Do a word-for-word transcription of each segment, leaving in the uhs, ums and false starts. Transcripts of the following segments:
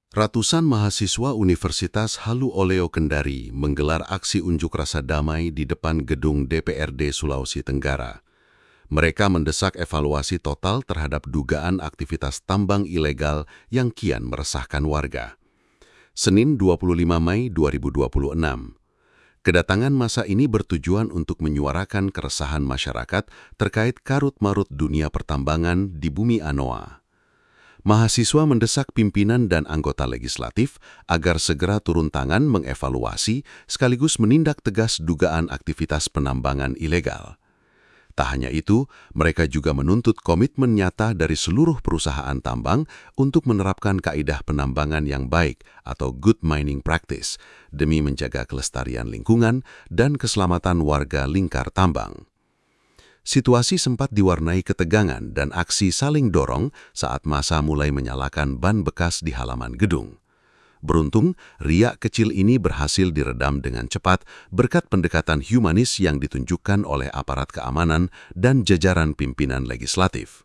Ratusan mahasiswa Universitas Halu Oleo Kendari menggelar aksi unjuk rasa damai di depan gedung D P R D Sulawesi Tenggara. Mereka mendesak evaluasi total terhadap dugaan aktivitas tambang ilegal yang kian meresahkan warga. Senin dua puluh lima Mei dua ribu dua puluh enam. Kedatangan massa ini bertujuan untuk menyuarakan keresahan masyarakat terkait karut-marut dunia pertambangan di bumi Anoa. Mahasiswa mendesak pimpinan dan anggota legislatif agar segera turun tangan mengevaluasi sekaligus menindak tegas dugaan aktivitas penambangan ilegal. Tak hanya itu, mereka juga menuntut komitmen nyata dari seluruh perusahaan tambang untuk menerapkan kaidah penambangan yang baik atau good mining practice demi menjaga kelestarian lingkungan dan keselamatan warga lingkar tambang. Situasi sempat diwarnai ketegangan dan aksi saling dorong saat massa mulai menyalakan ban bekas di halaman gedung. Beruntung, riak kecil ini berhasil diredam dengan cepat berkat pendekatan humanis yang ditunjukkan oleh aparat keamanan dan jajaran pimpinan legislatif.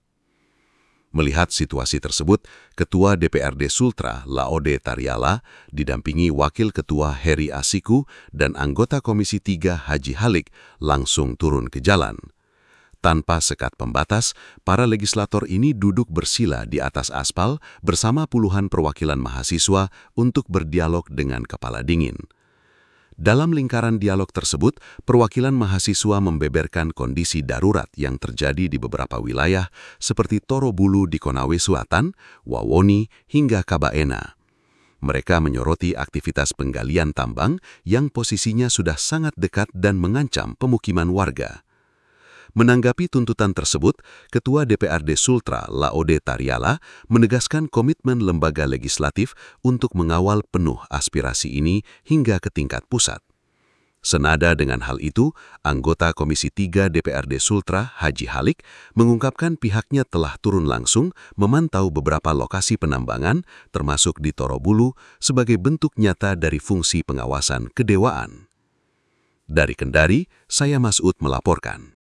Melihat situasi tersebut, Ketua D P R D Sultra, Laode Tariala, didampingi Wakil Ketua Heri Asiku dan anggota Komisi tiga Haji Halik langsung turun ke jalan. Tanpa sekat pembatas, para legislator ini duduk bersila di atas aspal bersama puluhan perwakilan mahasiswa untuk berdialog dengan kepala dingin. Dalam lingkaran dialog tersebut, perwakilan mahasiswa membeberkan kondisi darurat yang terjadi di beberapa wilayah seperti Torobulu di Konawe Selatan, Wawoni, hingga Kabaena. Mereka menyoroti aktivitas penggalian tambang yang posisinya sudah sangat dekat dan mengancam pemukiman warga. Menanggapi tuntutan tersebut, Ketua D P R D Sultra, Laode Tariala, menegaskan komitmen lembaga legislatif untuk mengawal penuh aspirasi ini hingga ke tingkat pusat. Senada dengan hal itu, anggota Komisi tiga D P R D Sultra, Haji Halik, mengungkapkan pihaknya telah turun langsung memantau beberapa lokasi penambangan, termasuk di Torobulu, sebagai bentuk nyata dari fungsi pengawasan kedewaan. Dari Kendari, saya Masud melaporkan.